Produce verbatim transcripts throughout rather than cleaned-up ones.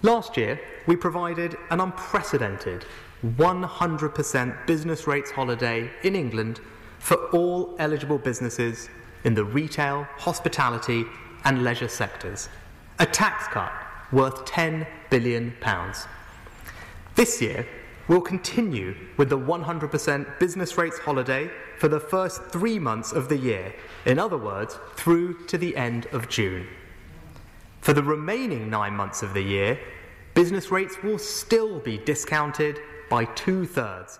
Last year, we provided an unprecedented one hundred percent business rates holiday in England for all eligible businesses in the retail, hospitality and leisure sectors. A tax cut worth ten billion pounds. This year, we'll continue with the one hundred percent business rates holiday for the first three months of the year, in other words, through to the end of June. For the remaining nine months of the year, business rates will still be discounted by two-thirds.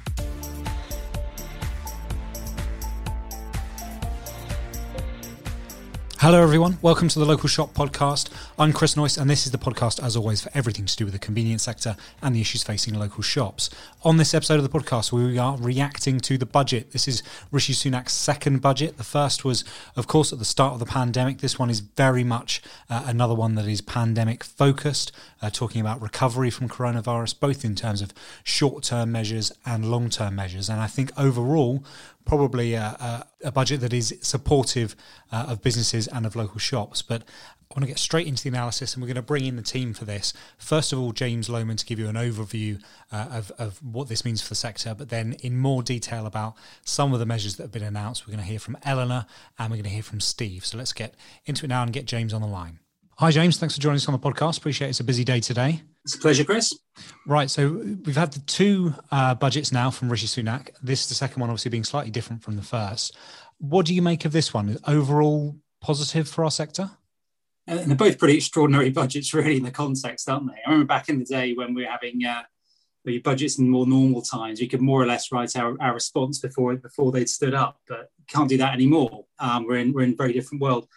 Hello everyone, welcome to the Local Shop Podcast. I'm Chris Noyce and this is the podcast as always for everything to do with the convenience sector and the issues facing local shops. On this episode of the podcast we are reacting to the budget. This is Rishi Sunak's second budget. The first was of course at the start of the pandemic. This one is very much uh, another one that is pandemic focused, uh, talking about recovery from coronavirus, both in terms of short-term measures and long-term measures. And I think overall probably a, a, a budget that is supportive uh, of businesses and of local shops. But I want to get straight into the analysis and we're going to bring in the team for this. First of all, James Lohman to give you an overview uh, of, of what this means for the sector, but then in more detail about some of the measures that have been announced. We're going to hear from Eleanor and we're going to hear from Steve. So let's get into it now and get James on the line. Hi, James. Thanks for joining us on the podcast. Appreciate it's a busy day today. It's a pleasure, Chris. Right. So we've had the two uh, budgets now from Rishi Sunak. This is the second one, obviously being slightly different from the first. What do you make of this one? Overall positive for our sector? And they're both pretty extraordinary budgets, really, in the context, aren't they? I remember back in the day when we were having uh, the budgets in more normal times, we could more or less write our, our response before before they'd stood up, but can't do that anymore. Um, we're in we're in a very different world.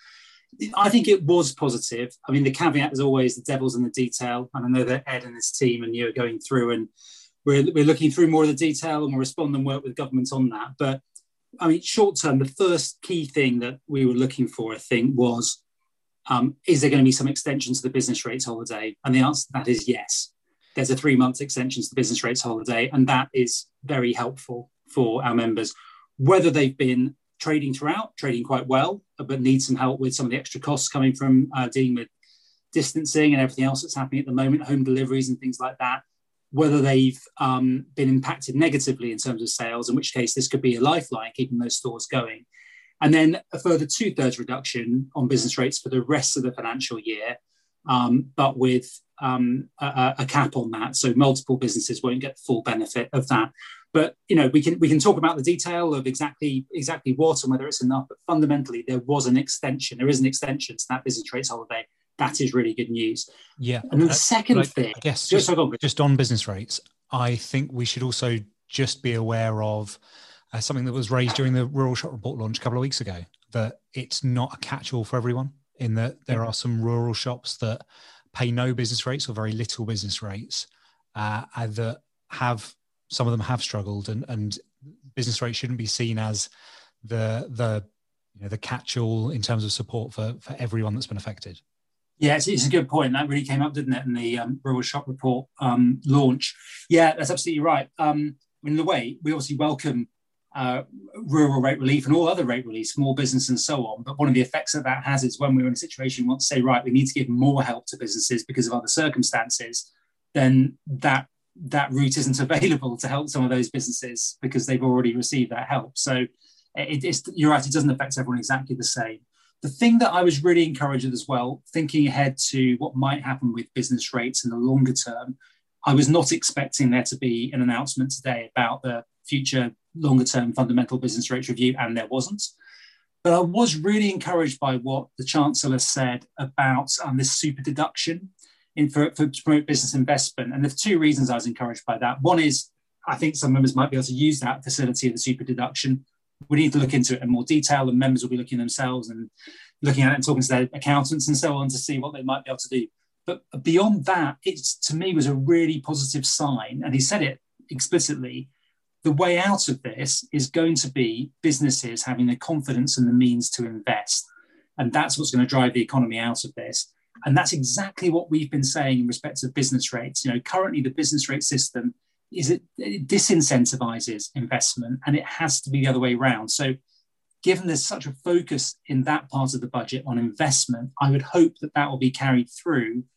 I think it was positive. I mean, the caveat is always the devil's in the detail. And I know that Ed and his team and you are going through and we're, we're looking through more of the detail and we'll respond and work with government on that. But I mean, short term, the first key thing that we were looking for, I think, was, um, is there going to be some extension to the business rates holiday? And the answer to that is yes. There's a three month extension to the business rates holiday. And that is very helpful for our members, whether they've been trading throughout, trading quite well, but need some help with some of the extra costs coming from uh, dealing with distancing and everything else that's happening at the moment, home deliveries and things like that, whether they've um, been impacted negatively in terms of sales, in which case this could be a lifeline, keeping those stores going. And then a further two-thirds reduction on business rates for the rest of the financial year, um, but with um, a, a cap on that. So multiple businesses won't get the full benefit of that. But, you know, we can we can talk about the detail of exactly exactly what and whether it's enough. But fundamentally, there was an extension. There is an extension to that business rates holiday. That is really good news. Yeah. And then the uh, second like, thing, I guess just, just, on, just on business rates, I think we should also just be aware of uh, something that was raised during the Rural Shop Report launch a couple of weeks ago, that it's not a catch-all for everyone, in that there are some rural shops that pay no business rates or very little business rates, uh, and that have some of them have struggled, and, and business rates shouldn't be seen as the the you know the catch-all in terms of support for, for everyone that's been affected. Yeah, it's, it's a good point. That really came up, didn't it, in the um, Rural Shop Report um, launch? Yeah, that's absolutely right. Um, in the way, we obviously welcome uh, rural rate relief and all other rate relief, small business and so on. But one of the effects that that has is when we're in a situation we want to say, right, we need to give more help to businesses because of other circumstances, then that that route isn't available to help some of those businesses because they've already received that help. So it, it's, you're right, it doesn't affect everyone exactly the same. The thing that I was really encouraged with as well, thinking ahead to what might happen with business rates in the longer term, I was not expecting there to be an announcement today about the future longer term fundamental business rates review, and there wasn't. But I was really encouraged by what the Chancellor said about um, this super deduction in for, for to promote business investment. And there's two reasons I was encouraged by that. One is I think some members might be able to use that facility of the super deduction. We need to look into it in more detail, and members will be looking themselves and looking at it and talking to their accountants and so on to see what they might be able to do. But beyond that, it to me was a really positive sign. And he said it explicitly. The way out of this is going to be businesses having the confidence and the means to invest. And that's what's going to drive the economy out of this. And that's exactly what we've been saying in respect of business rates. You know, currently the business rate system is it, it disincentivizes investment, and it has to be the other way around. So given there's such a focus in that part of the budget on investment, I would hope that that will be carried through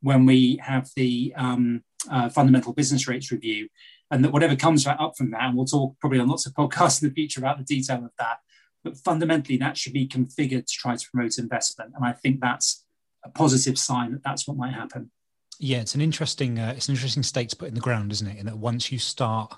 when we have the um, uh, fundamental business rates review, and that whatever comes up from that, and we'll talk probably on lots of podcasts in the future about the detail of that, but fundamentally that should be configured to try to promote investment. And I think that's a positive sign that that's what might happen. Yeah, it's an interesting, uh, it's an interesting stake to put in the ground, isn't it? In that once you start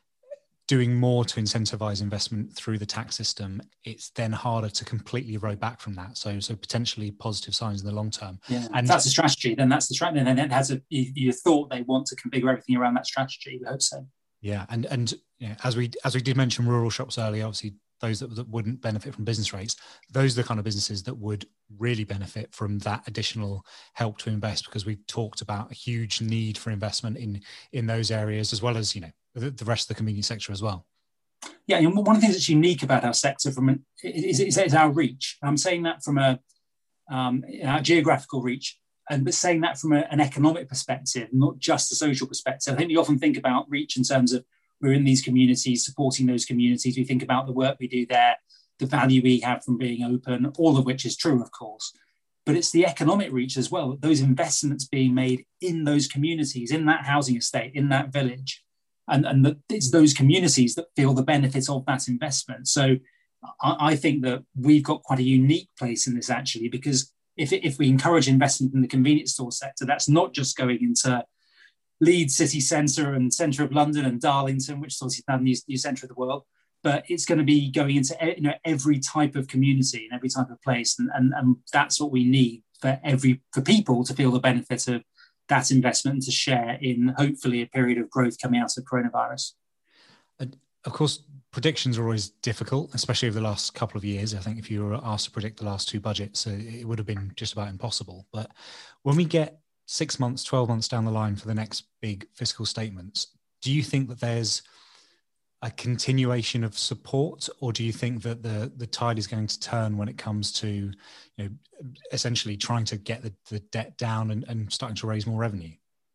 doing more to incentivize investment through the tax system, it's then harder to completely row back from that. So, so potentially positive signs in the long term. Yeah, and that's a strategy. Then that's the strategy. And then it has a. You, you thought they want to configure everything around that strategy. We hope so. Yeah, and and you know, as we as we did mention rural shops earlier, obviously those that, that wouldn't benefit from business rates, those are the kind of businesses that would really benefit from that additional help to invest, because we've talked about a huge need for investment in in those areas, as well as, you know, the, the rest of the convenience sector as well. Yeah, and one of the things that's unique about our sector from an, is, is, is our reach. I'm saying that from a um, our geographical reach, and but saying that from a, an economic perspective, not just a social perspective. I think we often think about reach in terms of we're in these communities, supporting those communities. We think about the work we do there, the value we have from being open, all of which is true, of course. But it's the economic reach as well, those investments being made in those communities, in that housing estate, in that village. And, and the, it's those communities that feel the benefits of that investment. So I, I think that we've got quite a unique place in this, actually, because if, if we encourage investment in the convenience store sector, that's not just going into Leeds city centre and centre of London and Darlington, which is obviously now the new, new centre of the world, but it's going to be going into, you know, every type of community and every type of place. And, and, and that's what we need for every for people to feel the benefit of that investment and to share in hopefully a period of growth coming out of coronavirus. And of course, predictions are always difficult, especially over the last couple of years. I think if you were asked to predict the last two budgets, it would have been just about impossible. But when we get six months, twelve months down the line for the next big fiscal statements, do you think that there's a continuation of support, or do you think that the the tide is going to turn when it comes to, you know, essentially trying to get the, the debt down and, and starting to raise more revenue?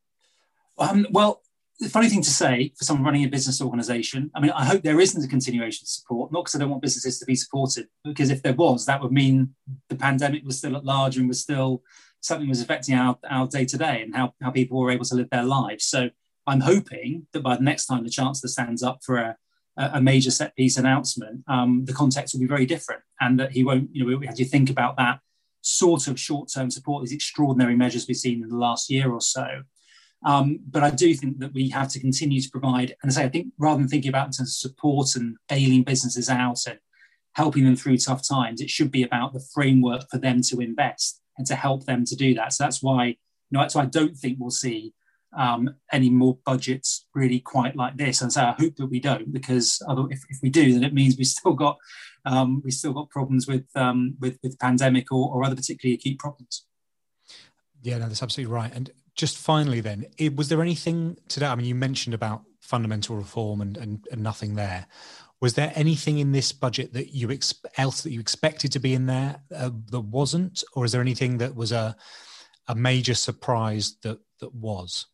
Um, well, the funny thing to say for someone running a business organisation, I mean, I hope there isn't a continuation of support, not because I don't want businesses to be supported, because if there was, that would mean the pandemic was still at large and was still something was affecting our, our day-to-day and how, how people were able to live their lives. So I'm hoping that by the next time the Chancellor stands up for a, a major set-piece announcement, um, the context will be very different, and that he won't, you know, we have to think about that sort of short-term support, these extraordinary measures we've seen in the last year or so. Um, but I do think that we have to continue to provide, and I say, I think rather than thinking about in terms of support and bailing businesses out and helping them through tough times, it should be about the framework for them to invest and to help them to do that. So that's why, you know, that's why I don't think we'll see um, any more budgets really quite like this. And so I hope that we don't, because if, if we do, then it means we've still got um, we've still got problems with um, with with pandemic or, or other particularly acute problems. Yeah, no, that's absolutely right. And just finally, then, it, was there anything today? I mean, you mentioned about fundamental reform and and, and nothing there. Was there anything in this budget that you ex- else that you expected to be in there uh, that wasn't, or is there anything that was a a major surprise that that was?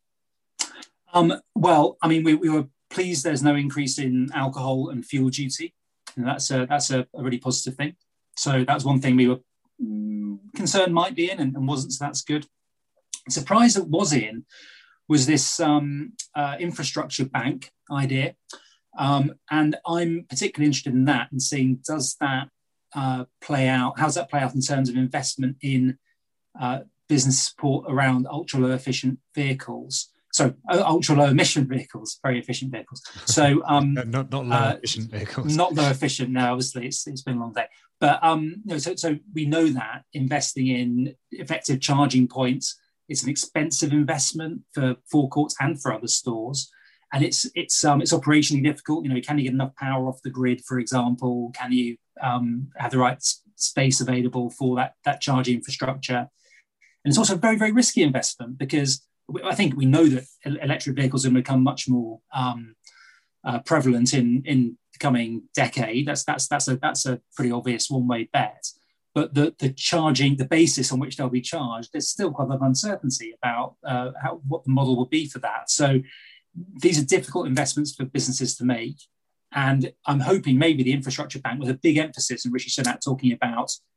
Um, well, I mean, we, we were pleased there's no increase in alcohol and fuel duty, and that's a that's a, a really positive thing. So that's one thing we were mm, concerned might be in and, and wasn't. So that's good. The surprise that was in was this um, uh, infrastructure bank idea. Um, and I'm particularly interested in that and seeing, does that uh, play out? How does that play out in terms of investment in uh, business support around ultra low efficient vehicles? So uh, ultra low emission vehicles, very efficient vehicles. So um, not not low uh, efficient vehicles. Not low efficient. No, obviously it's, it's been a long day. But um, you know, so so we know that investing in effective charging points, it's an expensive investment for forecourts and for other stores. And it's it's um, it's operationally difficult. You know, can you get enough power off the grid, for example? Can you um, have the right s- space available for that that charging infrastructure? And it's also a very, very risky investment, because I think we know that electric vehicles are going to become much more um, uh, prevalent in in the coming decade. That's that's that's a that's a pretty obvious one-way bet. But the the charging, the basis on which they'll be charged, there's still quite a lot of uncertainty about uh, how what the model will be for that. So these are difficult investments for businesses to make. And I'm hoping maybe the infrastructure bank, with a big emphasis, and Rishi Sunak talking about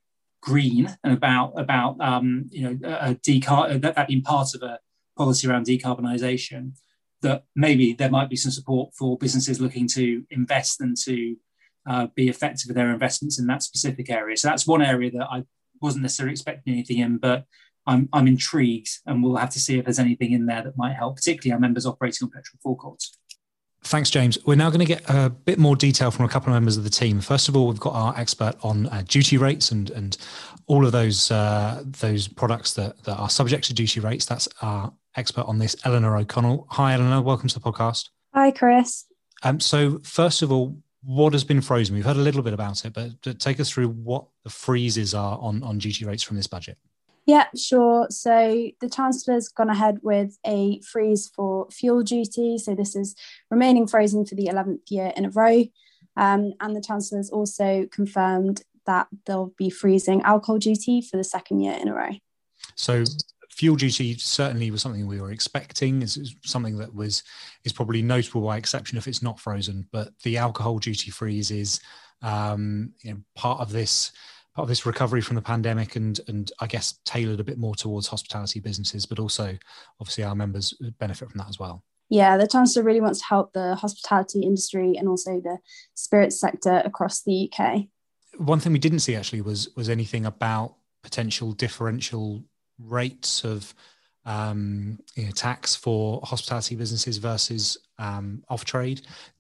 green and about about um, you know a decar- that, that being part of a policy around decarbonisation, that maybe there might be some support for businesses looking to invest and to uh, be effective with their investments in that specific area. So that's one area that I wasn't necessarily expecting anything in, but I'm I'm intrigued, and we'll have to see if there's anything in there that might help, particularly our members operating on petrol forecourts. Thanks, James. We're now going to get a bit more detail from a couple of members of the team. First of all, we've got our expert on uh, duty rates and and all of those uh, those products that, that are subject to duty rates. That's our expert on this, Eleanor O'Connell. Hi, Eleanor. Welcome to the podcast. Hi, Chris. Um, so first of all, what has been frozen? We've heard a little bit about it, but take us through what the freezes are on, on duty rates from this budget. Yeah, sure. So the Chancellor's gone ahead with a freeze for fuel duty. So this is remaining frozen for the eleventh year in a row. Um, and the Chancellor's also confirmed that they'll be freezing alcohol duty for the second year in a row. So fuel duty certainly was something we were expecting. It's something that was is probably notable by exception if it's not frozen. But the alcohol duty freeze is um, you know, part of this part of this recovery from the pandemic, and and I guess tailored a bit more towards hospitality businesses, but also obviously our members benefit from that as well. Yeah, the Chancellor really wants to help the hospitality industry and also the spirits sector across the U K. One thing we didn't see actually was was anything about potential differential rates of um, you know, tax for hospitality businesses versus um, off trade.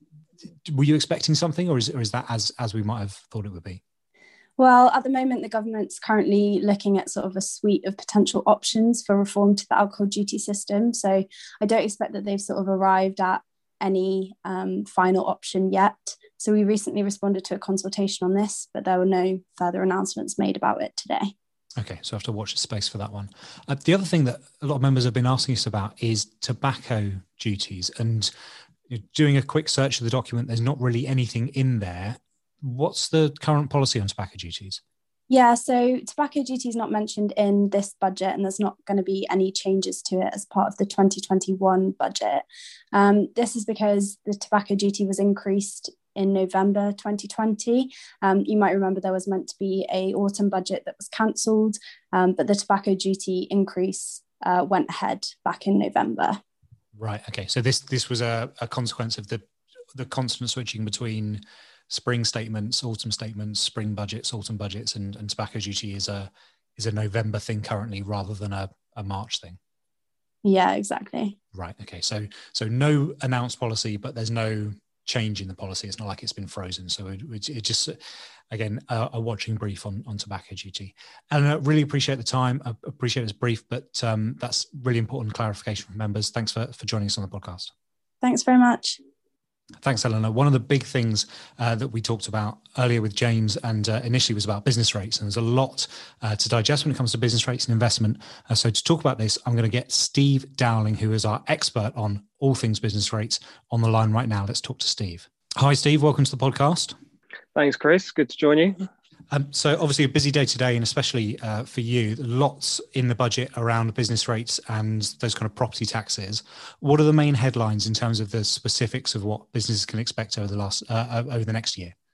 Were you expecting something, or is or is that as as we might have thought it would be? Well, at the moment, the government's currently looking at sort of a suite of potential options for reform to the alcohol duty system. So I don't expect that they've sort of arrived at any um, final option yet. So we recently responded to a consultation on this, but there were no further announcements made about it today. Okay, so I have to watch the space for that one. Uh, the other thing that a lot of members have been asking us about is tobacco duties. And you know, doing a quick search of the document, there's not really anything in there. What's the current policy on tobacco duties? Yeah, so tobacco duty is not mentioned in this budget, and there's not going to be any changes to it as part of the twenty twenty-one budget. Um, this is because the tobacco duty was increased in November twenty twenty. Um, you might remember there was meant to be a autumn budget that was cancelled, um, but the tobacco duty increase uh, went ahead back in November. Right. Okay. So this this was a, a consequence of the the constant switching between spring statements, autumn statements, spring budgets, autumn budgets, and, and tobacco duty is a is a November thing currently rather than a, a March thing. Yeah, exactly. Right. Okay. So so no announced policy, but there's no change in the policy. It's not like it's been frozen. So it, it, it just, again, a, a watching brief on, on tobacco duty. And I really appreciate the time. I appreciate it's brief, but um, that's really important clarification from members. Thanks for, for joining us on the podcast. Thanks very much. Thanks, Eleanor. One of the big things uh, that we talked about earlier with James and uh, initially was about business rates. And there's a lot uh, to digest when it comes to business rates and investment. Uh, so to talk about this, I'm going to get Steve Dowling, who is our expert on all things business rates, on the line right now. Let's talk to Steve. Hi, Steve. Welcome to the podcast. Thanks, Chris. Good to join you. Um, so obviously a busy day today, and especially uh, for you, lots in the budget around business rates and those kind of property taxes. What are the main headlines in terms of the specifics of what businesses can expect over the last uh, over the next year?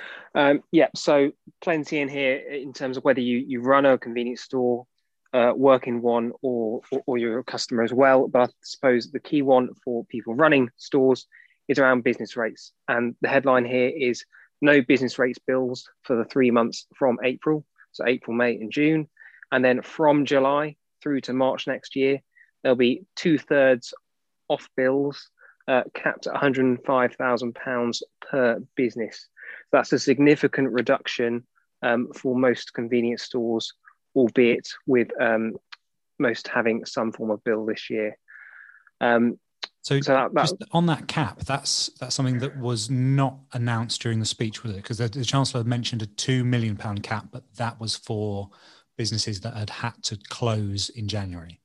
Um, yeah, so plenty in here in terms of whether you, you run a convenience store, uh, work in one, or, or or you're a customer as well. But I suppose the key one for people running stores is around business rates, and the headline here is no business rates bills for the three months from April, so April, May and June. And then from July through to March next year, there'll be two thirds off bills uh, capped at one hundred five thousand pounds per business. So that's a significant reduction um, for most convenience stores, albeit with um, most having some form of bill this year. Um, So, so that, that, just on that cap, that's that's something that was not announced during the speech, was it? Because the, the Chancellor mentioned a two million pound cap, but that was for businesses that had had to close in January.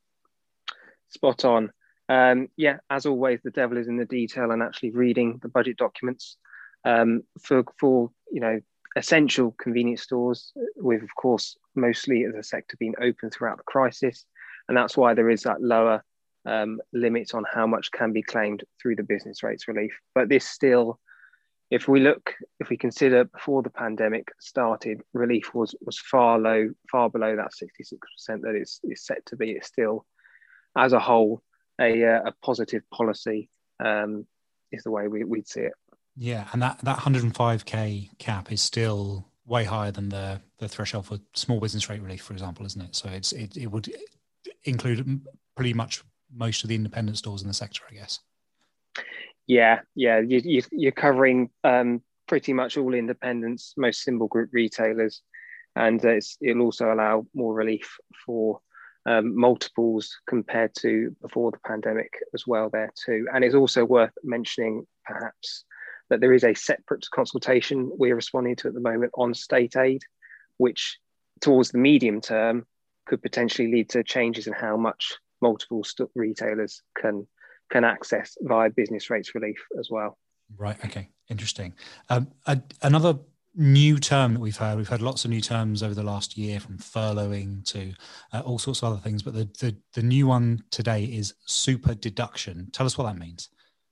Spot on. Um, yeah, as always, the devil is in the detail and actually reading the budget documents. Um, for, for, you know, essential convenience stores, with, of course, mostly as a sector being open throughout the crisis. And that's why there is that lower um, limit on how much can be claimed through the business rates relief. But this still if we look, if we consider before the pandemic started, relief was was far low, far below that sixty-six percent that it's, it's set to be. It's still, as a whole, a, a positive policy um, is the way we, we'd see it. Yeah, and that, that one hundred five K cap is still way higher than the, the threshold for small business rate relief, for example, isn't it? So it's it, it would include pretty much most of the independent stores in the sector, I guess. Yeah, yeah, you, you, you're covering um, pretty much all independents, most symbol group retailers, and uh, it's, it'll also allow more relief for um, multiples compared to before the pandemic as well there too. And it's also worth mentioning perhaps that there is a separate consultation we're responding to at the moment on state aid, which towards the medium term could potentially lead to changes in how much multiple st- retailers can can access via business rates relief as well. Right. Okay. Interesting. Um, a, another new term that we've heard, we've had lots of new terms over the last year, from furloughing to uh, all sorts of other things, but the, the, the new one today is super deduction. Tell us what that means.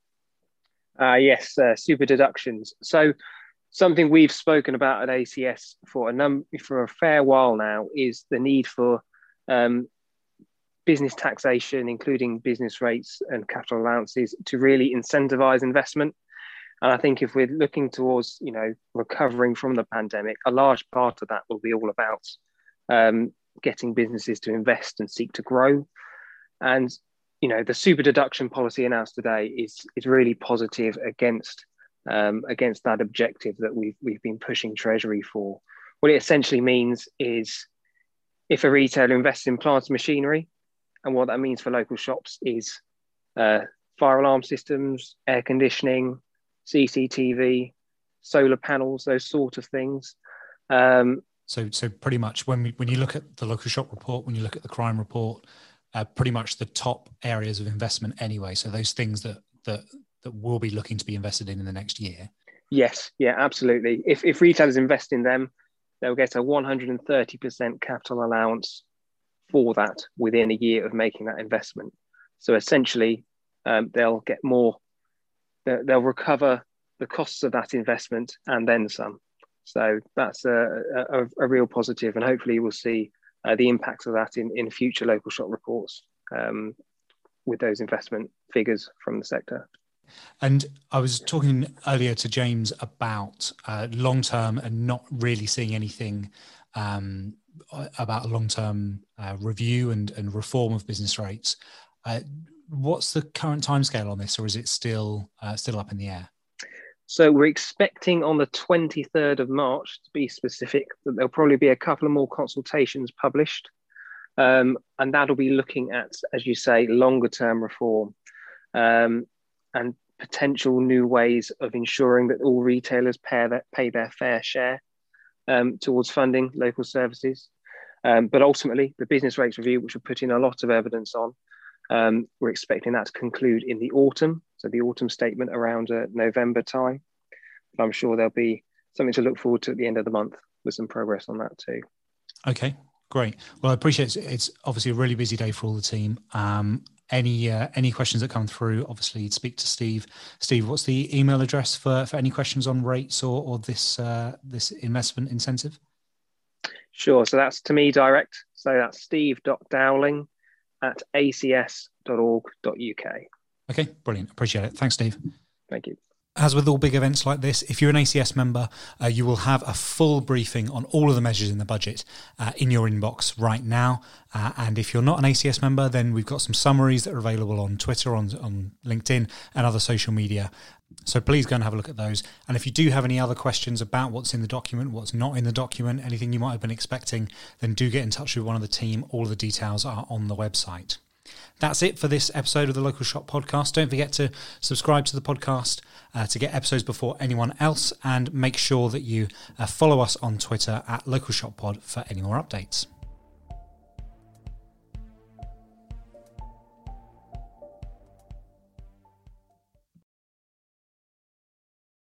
Uh, yes, uh, super deductions. So something we've spoken about at A C S for a num- for a fair while now is the need for um, business taxation, including business rates and capital allowances, to really incentivize investment. And I think if we're looking towards, you know, recovering from the pandemic, a large part of that will be all about um, getting businesses to invest and seek to grow. And, you know, the super deduction policy announced today is is really positive against um, against that objective that we've we've been pushing Treasury for. What it essentially means is, if a retailer invests in plant and machinery, and what that means for local shops is uh, fire alarm systems, air conditioning, C C T V, solar panels, those sort of things. Um, so, so pretty much when we, when you look at the local shop report, when you look at the crime report, uh, pretty much the top areas of investment anyway. So those things that that that will be looking to be invested in in the next year. Yes, yeah, absolutely. If if retailers invest in them, they'll get a one hundred thirty percent capital allowance for that within a year of making that investment. So essentially, um, they'll get more, they'll recover the costs of that investment and then some. So that's a, a, a real positive, and hopefully we'll see uh, the impacts of that in, in future local shop reports um, with those investment figures from the sector. And I was talking earlier to James about uh, long-term and not really seeing anything um, about a long-term uh, review and, and reform of business rates. Uh, what's the current timescale on this, or is it still uh, still up in the air? So we're expecting on the twenty-third of March, to be specific, that there'll probably be a couple of more consultations published. Um, and that'll be looking at, as you say, longer-term reform um, and potential new ways of ensuring that all retailers pay their, pay their fair share um, towards funding local services. Um, but ultimately, the business rates review, which we're putting a lot of evidence on, um, we're expecting that to conclude in the autumn. So the autumn statement around uh, November time. But I'm sure there'll be something to look forward to at the end of the month with some progress on that too. Okay, great. Well, I appreciate it. It's obviously a really busy day for all the team. Um, any uh, any questions that come through, obviously speak to Steve. Steve, what's the email address for, for any questions on rates or, or this uh, this investment incentive? Sure. So that's to me direct. So that's steve dot dowling at a c s dot org dot u k. Okay, brilliant. Appreciate it. Thanks, Steve. Thank you. As with all big events like this, if you're an A C S member, uh, you will have a full briefing on all of the measures in the budget uh, in your inbox right now. Uh, and if you're not an A C S member, then we've got some summaries that are available on Twitter, on, on LinkedIn and other social media. So please go and have a look at those. And if you do have any other questions about what's in the document, what's not in the document, anything you might have been expecting, then do get in touch with one of the team. All of the details are on the website. That's it for this episode of the Local Shop Podcast. Don't forget to subscribe to the podcast uh, to get episodes before anyone else, and make sure that you uh, follow us on Twitter at Local Shop Pod for any more updates.